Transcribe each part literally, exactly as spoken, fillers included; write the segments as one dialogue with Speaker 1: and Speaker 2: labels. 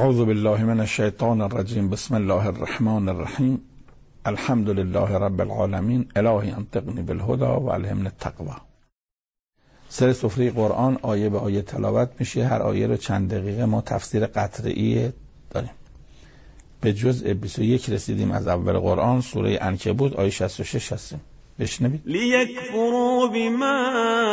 Speaker 1: اعوذ بالله من الشیطان الرجیم. بسم الله الرحمن الرحیم. الحمد لله رب العالمین. الهی انطقنی بالهدى و الهمنی التقوی. سر سفره قرآن آیه به آیه تلاوت میشه. هر آیه رو چند دقیقه ما تفسیر قطعی داریم. به جزء بیست و یک رسیدیم از اول قرآن. سوره عنکبوت آیه شصت و شش هستیم. بشنوید.
Speaker 2: لیکفروا بما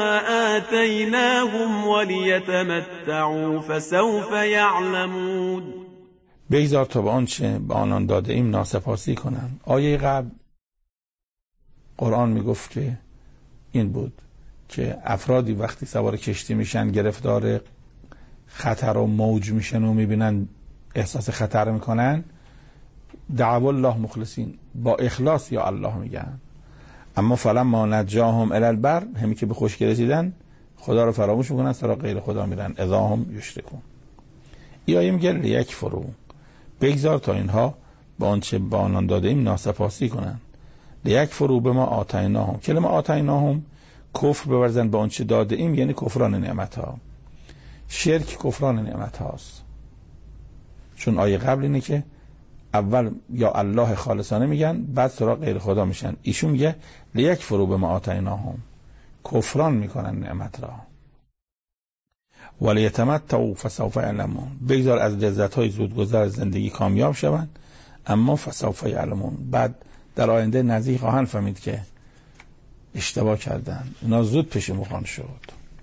Speaker 2: آتیناهم ولیتمتعوا فسوف یعلمون.
Speaker 1: بگذار تا به آنچه به آنان داده ایم ناسپاسی کنند. آیه قبل قرآن میگفت که این بود که افرادی وقتی سوار کشتی میشن گرفتار خطر و موج میشن و میبینن احساس خطر میکنن، دعوا الله مخلصین، با اخلاص یا الله میگن. اما فلما نجاهم الی البر، همین که به خشکی رسیدن خدا رو فراموش میکنن، سراغ غیر خدا میرن. اذا هم یشرکون. این آیه میگه لیکفروا، بگذار تا اینها با آنچه به آنان داده ایم ناسپاسی کنن. لیکفروا بما آتیناهم، کلمه آتیناهم کفر بورزن به آنچه داده ایم، یعنی کفران نعمت ها. شرک کفران نعمت هاست. چون آیه قبل اینه که اول یا الله خالصانه میگن، بعد سراغ غیر خدا میشن. ایشون میگه لیکفروا بما آتیناهم، کفران میکنن نعمت را. ولیتمتعوا فسوف یعلمون، بگذار از لذت های زودگذر زندگی کامیاب شوند، اما فسوف یعلمون، بعد در آینده نزدیک خواهند فهمید که اشتباه کردن. اینا زود پشیمون شد.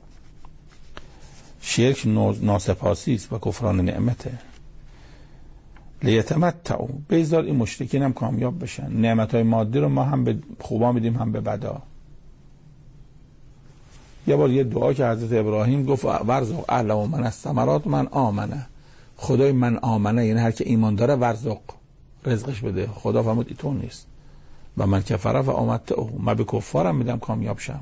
Speaker 1: شرک ناسپاسی است و کفران نعمته. لیتمتعوا، بگذار این مشرکین هم کامیاب بشن. نعمتهای مادی رو ما هم به خوبا میدیم هم به بدا. یه بار یه دعا که حضرت ابراهیم گفت ورزق اهل و من الثمرات من آمنه، خدای من آمنه یعنی هر که ایمان داره ورزق، رزقش بده. خدا فرمود ای تو نیست و من کفره و آمدته، من به کفارم میدم کامیاب شم.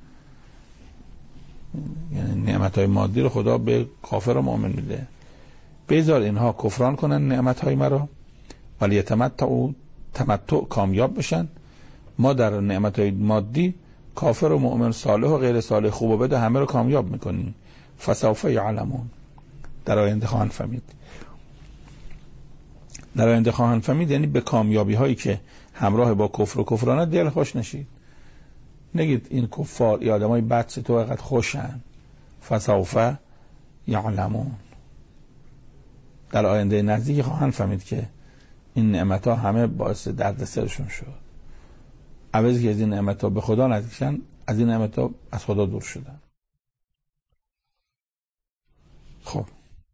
Speaker 1: یعنی نعمتهای مادی رو خدا به کافر و مؤمن میده. بذار اینها کفران کنن نعمتهای مرا، ولی یتمتعوا، تمتع کامیاب بشن. ما در نعمتهای مادی کافر و مؤمن، صالح و غیر صالح، خوب و بد همه رو کامیاب میکنیم. فسوف یعلمون، در آینده خواهند فهمید. در آینده خواهند فهمید یعنی به کامیابی هایی که همراه با کفر و کفرانه دل خوش نشید. نگید این کفار یا آدمای بد تو اینقدر خوشن. فسوف یعلمون، در آینده نزدیک خواهند فهمید که این نعمت ها همه باعث درد سرشون شد. عوضی که از این نعمت ها به خدا نزدیک شدن، از این نعمت ها از خدا دور شدن. خب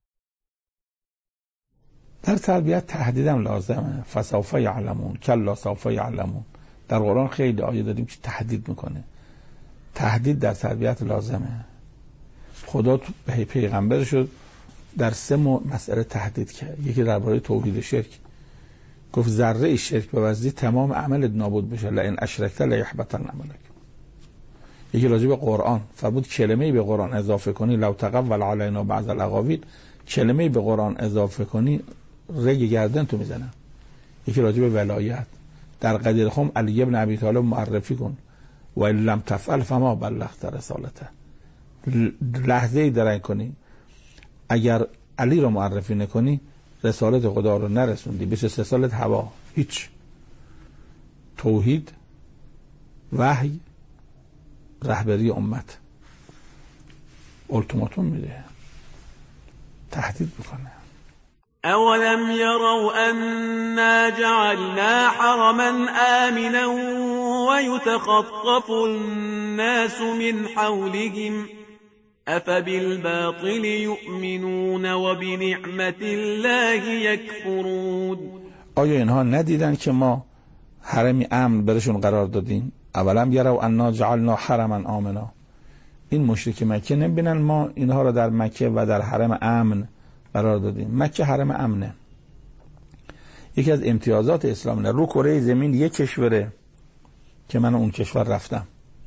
Speaker 1: در تربیت تهدیدم لازمه. فسوف یعلمون، کلا سوف یعلمون. در قرآن خیلی آیه داریم که تهدید میکنه. تهدید در تربیت لازمه. خدا تو به پیغمبر شد در سه مسئله تهدید کرد. یکی درباره توحید شرک، گفت ذره شرک بورزی تمام عملت نابود بشه، لئن اشرکت لیحبطن عملک. یکی راجع به قرآن فرمود کلمه‌ای به قرآن اضافه کنی، لو تقول علینا بعض الاقاویل، کلمه‌ای به قرآن اضافه کنی رگ گردن تو میزنم. یکی راجع به ولایت، در قدیر خم علی ابن ابی طالب معرفی کن، و ان لم تفعل فما بلغت رسالته. لحظه‌ای درنگ کنی، اگر علی رو معرفی نکنی رسالت خدا رو نرسوندی. بیست و سه سالت هوا، هیچ. توحید، وحی، رهبری امت، التیماتوم میده، تهدید میکنه.
Speaker 2: اولم يروا أنا جعلنا حرما آمنا ويتخطف الناس من حولهم أفبالباطل يؤمنون وبنعمة الله يكفرون.
Speaker 1: آیا اینها ندیدن که ما حرمی امن برشون قرار دادیم؟ اولم یروا انا جعلنا حرما آمنا، این مشرک مکه نبینن ما اینها را در مکه و در حرم امن قرار دادیم. مکه حرم امنه. یکی از امتیازات اسلام نه رو کره زمین یک کشوره که من اون کشور رفتم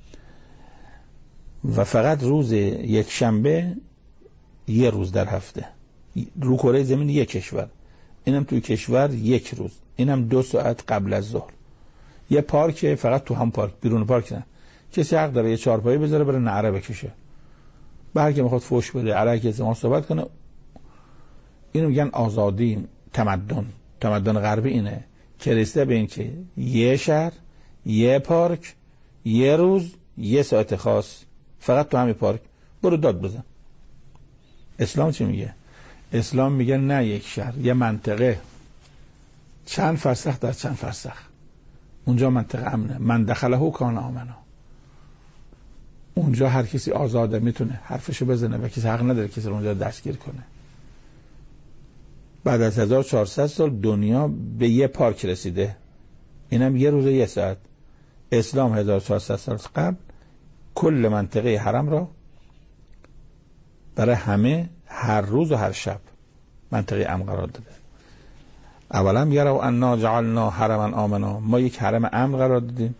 Speaker 1: و فقط روز یک شنبه یه روز در هفته. رو کره زمین یک کشور، اینم توی کشور یک روز، اینم دو ساعت قبل از ظهر. یه پارک، فقط تو هم پارک، بیرون پارک نه. کسی حق داره یه چهارپایه بذاره بره نعره بکشه، به هر کی میخواد فوش بده، علیه کسی ما صحبت کنه. اینو میگن آزادی تمدن. تمدن غربی اینه که رسیده به این که یه شهر، یه پارک، یه روز، یه ساعت خاص، فقط تو همین پارک برو داد بزن. اسلام چی میگه؟ اسلام میگه نه یک شهر، یه منطقه، چند فرسخ در چند فرسخ، اونجا منطقه امنه، من دخله کان آمنا، اونجا هر کسی آزاده میتونه حرفشو بزنه و کسی حق نداره کسی رو اونجا دستگیر کنه. بعد از هزار و چهارصد سال دنیا به یه پارک رسیده، اینم یه روز یه ساعت. اسلام هزار و چهارصد سال قبل کل منطقه حرم را برای همه هر روز و هر شب منطقه امن قرار داده. اولا یرو انا جعلنا حرما آمنا، ما یک حرم امن قرار دادیم.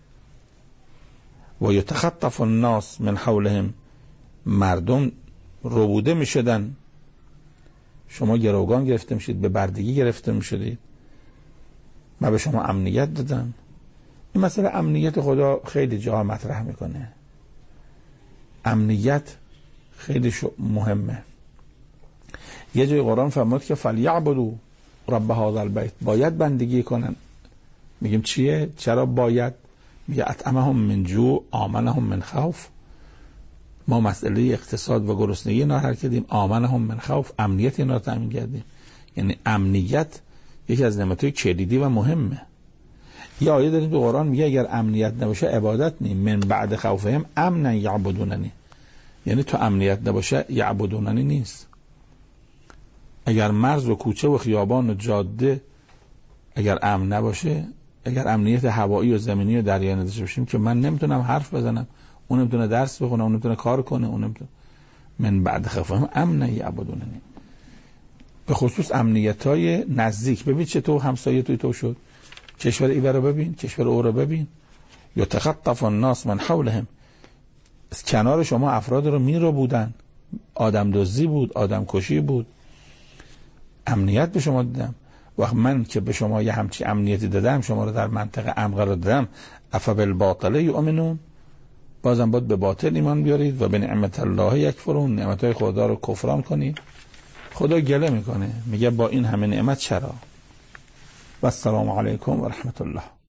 Speaker 1: و یتخطف الناس من حولهم، مردم ربوده می شدن، شما گروگان گرفته می شدید، به بردگی گرفته می شدید، من به شما امنیت دادم. این مسئله امنیت خدا خیلی جا مطرح میکنه. امنیت خیلی مهمه. یه جای قرآن فرمود که فلیعبدوا رب هذا البیت، باید بندگی کنن. میگیم چیه؟ چرا باید؟ میگه اطعمهم من جوع آمنهم من خوف. ما مسئله اقتصاد و گرسنگی اینا حل کردیم، آمنهم من خوف، امنیت اینا رو تامین کردیم. یعنی امنیت یکی از نعمت‌های کلیدی و مهمه. یه آیه داریم تو قرآن میگه اگر امنیت نباشه عبادت نی، من بعد خوفهم امنا یعبدوننی، یعنی تو امنیت نباشه یعبدوننی نیست. اگر مرز و کوچه و خیابان و جاده اگر امن نباشه، اگر امنیت هوایی و زمینی و دریایی نداشته باشیم که من نمیتونم حرف بزنم، اون نمیتونه درس بخونه، اون نمیتونه کار کنه، اون نمیتونه، من بعد خوفهم امنا یعبدوننی. به خصوص امنیت‌های نزدیک، ببین چطور همسایه توی تو شد، کشور ایور رو ببین، کشور او رو ببین. یتخطف الناس من حولهم، از کنار شما افراد رو می رو بودن، آدم دزدی بود، آدم کشی بود، امنیت به شما دادم. وقت من که به شما یه همچی امنیتی دادم، شما رو در منطقه امن قرار دادم، افبالباطل یؤمنون، بازم باید به باطل ایمان بیارید و به نعمت الله یکفرون، نعمتهای خدا رو کفران کنید. خدا گله میکنه، میگه با این همه نعمت چرا؟ و السلام علیکم و رحمت الله.